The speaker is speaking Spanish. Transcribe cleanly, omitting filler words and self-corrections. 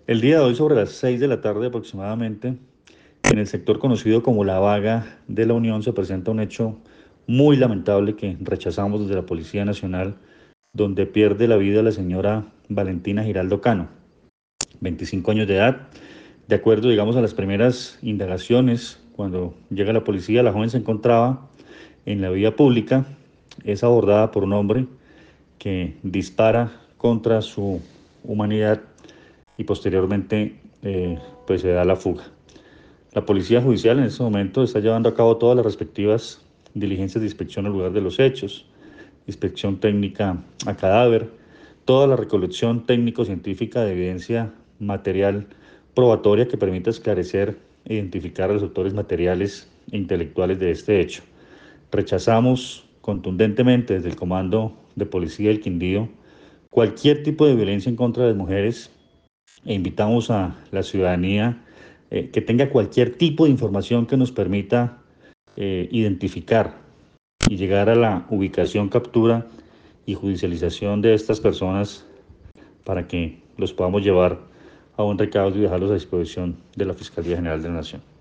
El día de hoy, sobre las 6 de la tarde aproximadamente, en el sector conocido como La Vaga de la Unión, se presenta un hecho muy lamentable que rechazamos desde la Policía Nacional, donde pierde la vida la señora Valentina Giraldo Cano, 25 años de edad. De acuerdo, digamos, a las primeras indagaciones, cuando llega la policía, la joven se encontraba en la vía pública, es abordada por un hombre que dispara contra su humanidad y posteriormente pues se da la fuga. La Policía Judicial en este momento está llevando a cabo todas las respectivas diligencias de inspección al lugar de los hechos, inspección técnica a cadáver, toda la recolección técnico-científica de evidencia material probatoria que permita esclarecer e identificar a los autores materiales e intelectuales de este hecho. Rechazamos contundentemente desde el Comando de Policía del Quindío cualquier tipo de violencia en contra de las mujeres e invitamos a la ciudadanía que tenga cualquier tipo de información que nos permita identificar y llegar a la ubicación, captura y judicialización de estas personas para que los podamos llevar a un recaudo y dejarlos a disposición de la Fiscalía General de la Nación.